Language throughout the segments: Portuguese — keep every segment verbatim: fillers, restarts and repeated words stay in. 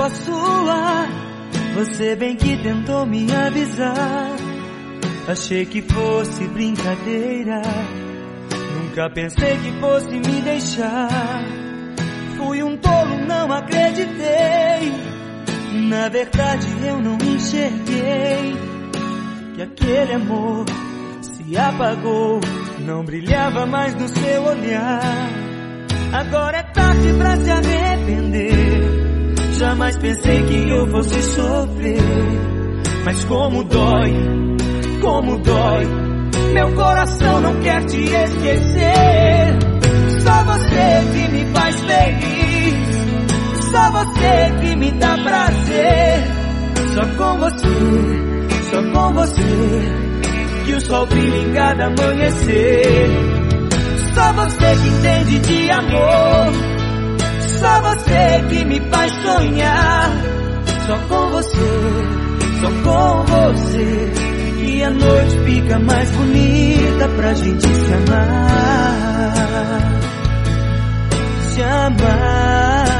a sua. Você bem que tentou me avisar. Achei que fosse brincadeira, nunca pensei que fosse me deixar. Fui um tolo, não acreditei. Na verdade eu não enxerguei que aquele amor se apagou, não brilhava mais no seu olhar. Agora é tarde pra se arrepender. Jamais pensei que eu fosse sofrer, mas como dói, como dói. Meu coração não quer te esquecer. Só você que me faz feliz, só você que me dá prazer. Só com você, só com você, que o sol brilha em cada amanhecer. Só você que entende de amor, só você que me faz sonhar. Só com você, só com você, que a noite fica mais bonita pra gente se amar. Se amar.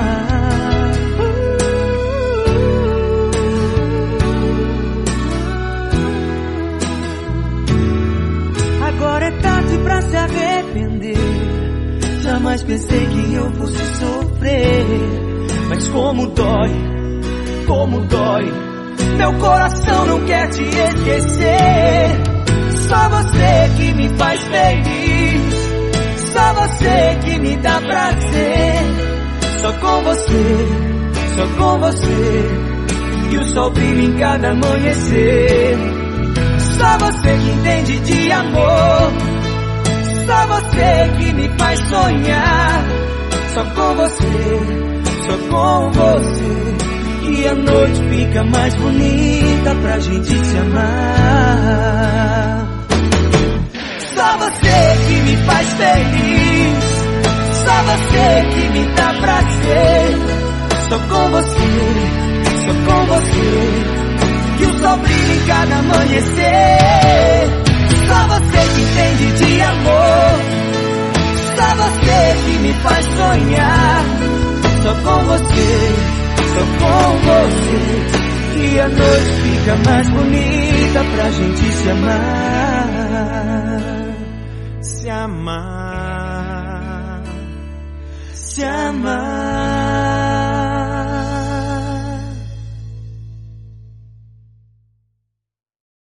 Agora é tarde pra se arrepender. Jamais pensei que eu fosse sofrer, mas como dói, como dói. Meu coração não quer te esquecer. Só você que me faz feliz, só você que me dá prazer. Só com você, só com você, que o sol brilha em cada amanhecer. Só você que entende de amor, só você que me faz sonhar. Só com você, só com você, que a noite fica mais bonita pra gente se amar. Só você que me faz feliz, só você que me dá prazer. Só com você, só com você, que o sol brilha em cada amanhecer. Só você que entende de amor, só você que me faz sonhar. Só com você, só com você, que a noite fica mais bonita pra gente se amar. Se amar, se amar.